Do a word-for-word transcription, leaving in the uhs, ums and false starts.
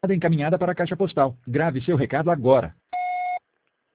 encaminhada para a caixa postal. Grave seu recado agora.